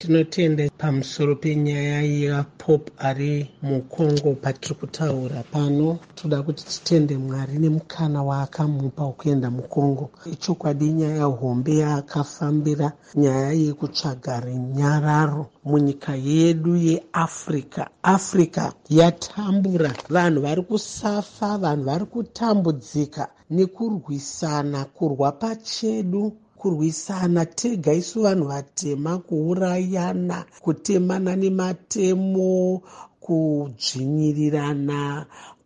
Tinotenda pamusoro penyaya yaPope ari muCongo patiri kutaura pano. Toda kuti titende Mwari nemukana waakamupa wekuenda muCongo. Ichokwadi nyaya hombe yaakafambira, nyaya yekutsvaga runyararo munyika yedu yeAfrica. Africa yatambura vanhu vari kusafa, vanhu vari kutambudzika nekurwisana, kurwa pachedu, kurwisana tega isu vanhu vatema, kuurayana, kutemana nematemo, kudzvinyirirana,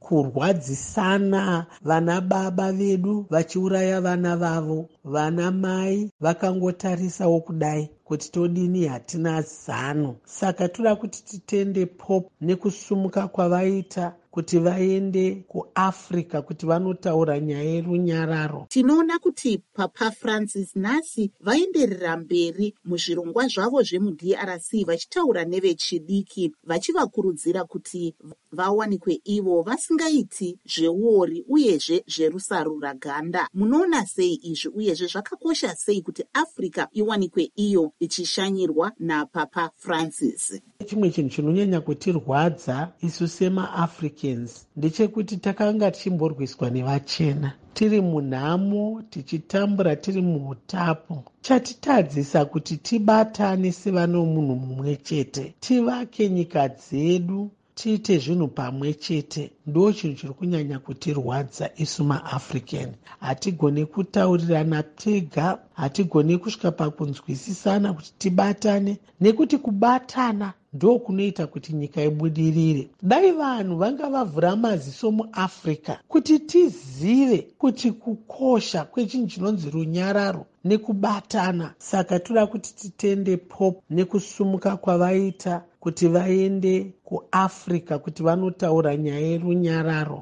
kurwadzisana, vana baba vedu vachiuraya vana vavo, vana mai vakangotarisawo kudai kuti todini, hatina zano. Saka toda kuti titende Pope nekusumuka kwavaita kuti vaende kuAfrica kuti vanotaura nyaya yerunyararo. Tinoona kuti Papa Francis nhasi vaenderera mberi muzvirongwa zvavo zvemuDRC vachitaura nevechidiki, vachivakurudzira kuti vawanikwe ivo vasingaiti zveuori uyezve zverusarura ganda. Munoona sei izvi uyezve zvakakosha sei kuti Africa iwanikwe iyo ichishanyirwa naPapa Francis? Chimwe chinhu chinonyanya kutirwadza isu semaAfricans ndechekuti takanga tichimborwiswa nevachena, tiri munhamo, tichitambura tiri muutapo. Chatitadzisa kuti tibatane sevano munhu mumwe chete, tivake nyika dzedu, tiite zvinhu pamwe chete. Ndo chinhu chiri kunyanya kutirwadza isu maAfrican. Hatigoni kutaurirana tega, hatigoni kusvika pakunzwisisana kuti tibatane, nekuti kubatana ndo kunoita kuti nyika ibudirire. Dai vanhu vanga vavhura maziso muAfrica kuti tizive kuti kukosha kwechinhu chinonzi runyararo nekubatana. Saka toda kuti titende Pope nekusumuka kwavaita kuti vaende kuAfrica kuti vanotaura nyaya yerunyararo.